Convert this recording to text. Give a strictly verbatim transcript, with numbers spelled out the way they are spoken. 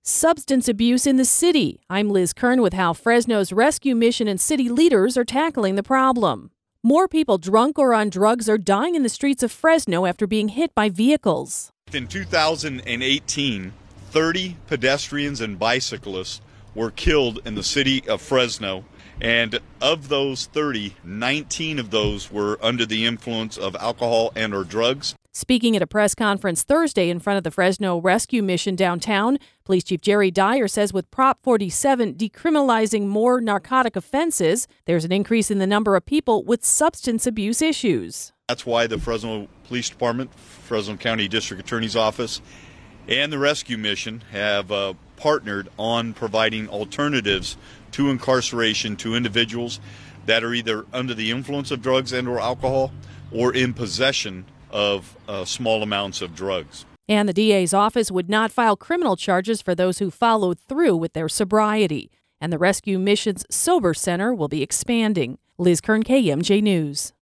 Substance abuse in the city. I'm Liz Kern with how Fresno's rescue mission and city leaders are tackling the problem. More people drunk or on drugs are dying in the streets of Fresno after being hit by vehicles. In two thousand eighteen, thirty pedestrians and bicyclists were killed in the city of Fresno. And of those thirty, nineteen of those were under the influence of alcohol and or drugs. Speaking at a press conference Thursday in front of the Fresno Rescue Mission downtown, Police Chief Jerry Dyer says with Prop forty-seven decriminalizing more narcotic offenses, there's an increase in the number of people with substance abuse issues. That's why the Fresno Police Department, Fresno County District Attorney's Office, and the Rescue Mission have uh, partnered on providing alternatives to incarceration to individuals that are either under the influence of drugs and or alcohol or in possession of uh, small amounts of drugs. And the D A's office would not file criminal charges for those who followed through with their sobriety. And the Rescue Mission's Sober Center will be expanding. Liz Kern, K M J News.